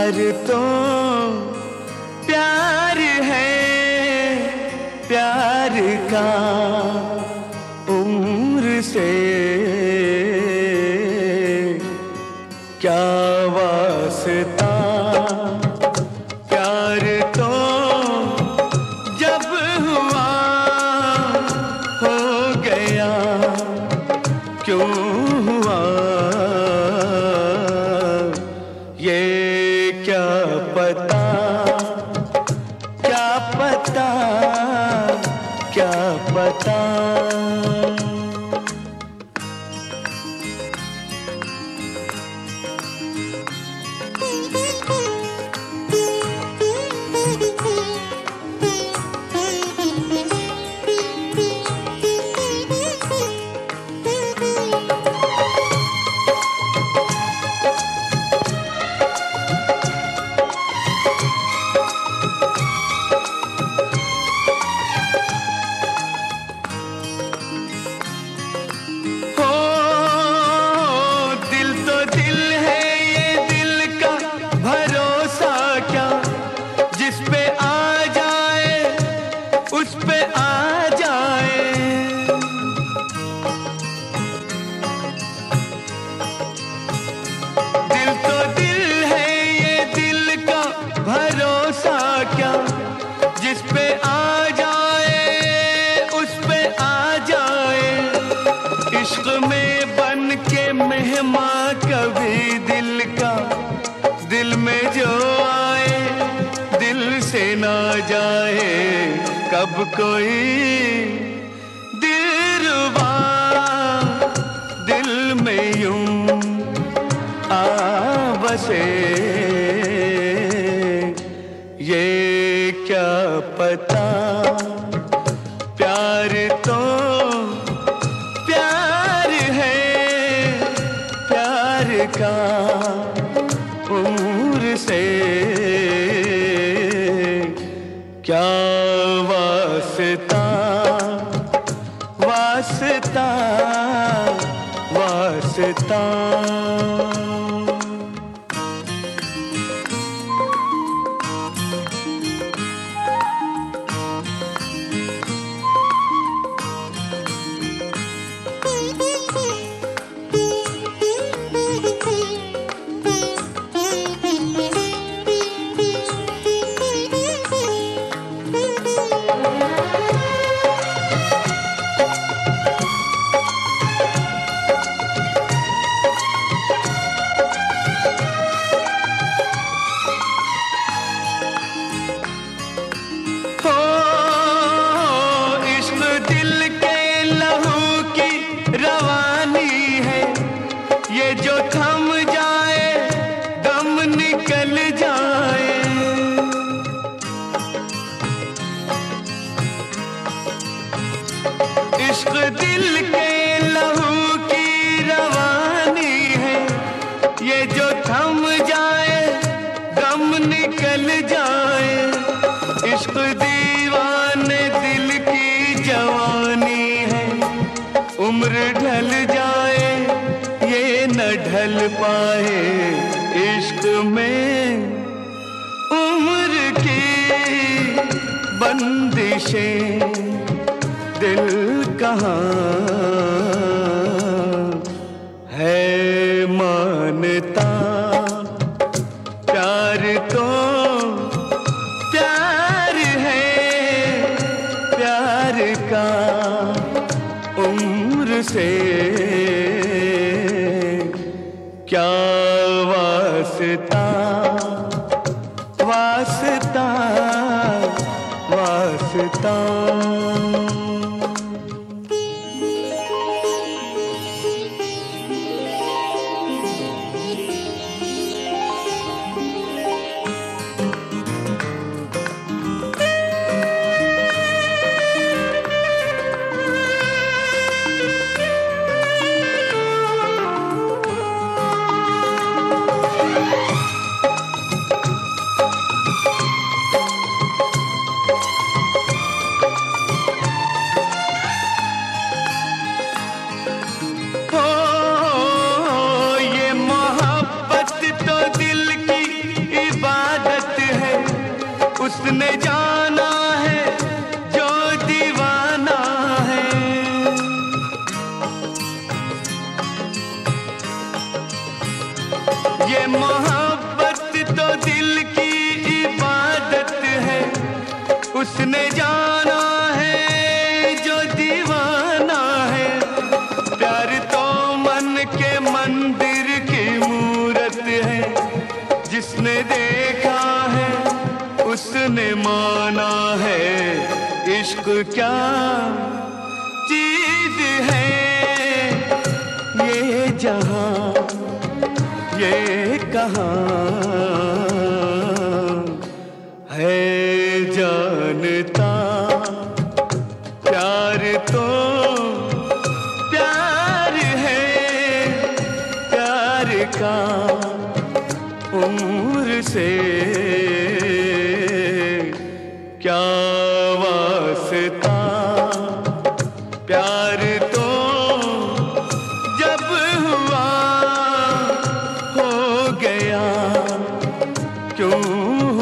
प्यार तो प्यार है, प्यार का उम्र से क्या वास्ता। प्यार तो जब हुआ हो गया, क्यों हुआ ये क्या पता, क्या पता, क्या पता। उस पे आ जाए, दिल तो दिल है ये, दिल का भरोसा क्या, जिस पे आ जाए उस पे आ जाए। इश्क में बन के मेहमान कभी दिल का, दिल में जो आए दिल से ना जाए। कब कोई दिलरुबा दिल में यूं आ बसे, ये क्या पता। प्यार तो प्यार है, प्यार का उम्र से क्या वास्ता, वास्ता, वास्ता। ये जो थम जाए दम निकल जाए, इश्क दिल के लहू की रवानी है। ये जो थम जाए दम निकल जाए, इश्क दीवाने दिल की जवानी है। उम्र ढल जाए ये न ढल पाए, इश्क में उम्र की बंदिशें दिल कहाँ है मानता। प्यार तो प्यार है, प्यार का उम्र से क्या वास्ता, वास्ता, वास्ता। उसने जाना है जो दीवाना है। ये मोहब्बत तो दिल की इबादत है, उसने जाना है जो दीवाना है। प्यार तो मन के मंदिर की मूरत है, जिसने देखा है उसने माना है। इश्क क्या चीज है, ये जहां ये कहां है जानता। प्यार तो प्यार है, प्यार का उम्र से क्या वास्ता। प्यार तो जब हुआ हो गया, क्यों